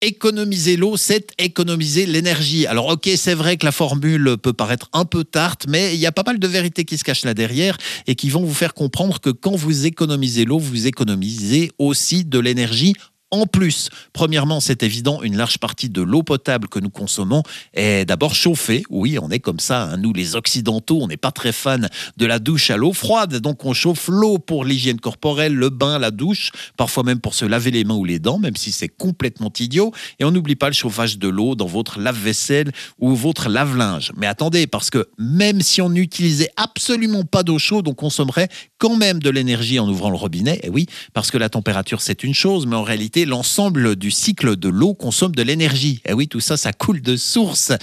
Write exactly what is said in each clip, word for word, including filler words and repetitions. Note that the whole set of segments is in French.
Économiser l'eau, c'est économiser l'énergie. Alors ok, c'est vrai que la formule peut paraître un peu tarte, mais il y a pas mal de vérités qui se cachent là derrière et qui vont vous faire comprendre que quand vous économisez l'eau, vous économisez aussi de l'énergie. En plus, premièrement, c'est évident, une large partie de l'eau potable que nous consommons est d'abord chauffée. Oui, on est comme ça, hein. Nous les Occidentaux, on n'est pas très fans de la douche à l'eau froide, donc on chauffe l'eau pour l'hygiène corporelle, le bain, la douche, parfois même pour se laver les mains ou les dents, même si c'est complètement idiot. Et on n'oublie pas le chauffage de l'eau dans votre lave-vaisselle ou votre lave-linge. Mais attendez, parce que même si on n'utilisait absolument pas d'eau chaude, on consommerait quand même de l'énergie en ouvrant le robinet. Et oui, parce que la température, c'est une chose, mais en réalité, l'ensemble du cycle de l'eau consomme de l'énergie. Et oui, tout ça, ça coule de source.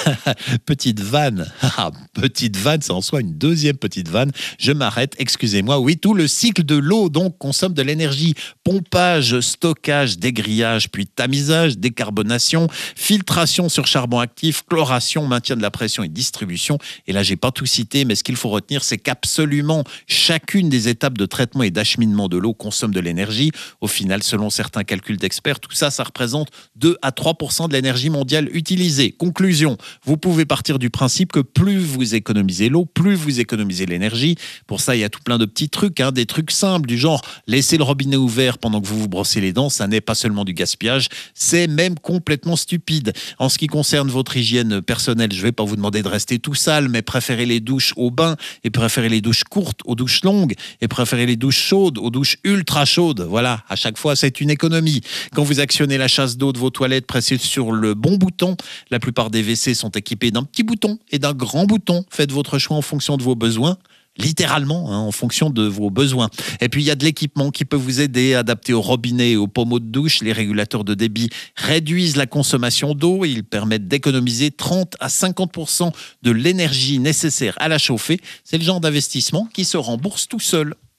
Petite vanne. Petite vanne, c'est en soi une deuxième petite vanne. Je m'arrête, excusez-moi. Oui, tout le cycle de l'eau, donc, consomme de l'énergie. Pompage, stockage, dégrillage, puis tamisage, décarbonation, filtration sur charbon actif, chloration, maintien de la pression et distribution. Et là, j'ai pas tout cité, mais ce qu'il faut retenir, c'est qu'absolument chacune des étapes de traitement et d'acheminement de l'eau consomme de l'énergie. Au final, selon certains calculs d'experts, tout ça, ça représente deux à trois pour cent de l'énergie mondiale utilisée. Conclusion, vous pouvez partir du principe que plus vous économisez l'eau, plus vous économisez l'énergie. Pour ça, il y a tout plein de petits trucs, hein, des trucs simples du genre laisser le robinet ouvert pendant que vous vous brossez les dents, ça n'est pas seulement du gaspillage, c'est même complètement stupide. En ce qui concerne votre hygiène personnelle, je ne vais pas vous demander de rester tout sale, mais préférez les douches au bain et préférez les douches courtes aux douches longues et préférez les douches chaudes aux douches ultra chaudes. Voilà, à chaque fois, c'est une économie. Quand vous actionnez la chasse d'eau de vos toilettes, pressez sur le bon bouton. La plupart des W C sont équipés d'un petit bouton et d'un grand bouton. Faites votre choix en fonction de vos besoins. Littéralement, hein, en fonction de vos besoins. Et puis, il y a de l'équipement qui peut vous aider, adapté au robinet et aux pommeaux de douche. Les régulateurs de débit réduisent la consommation d'eau et ils permettent d'économiser trente à cinquante pour cent de l'énergie nécessaire à la chauffer. C'est le genre d'investissement qui se rembourse tout seul.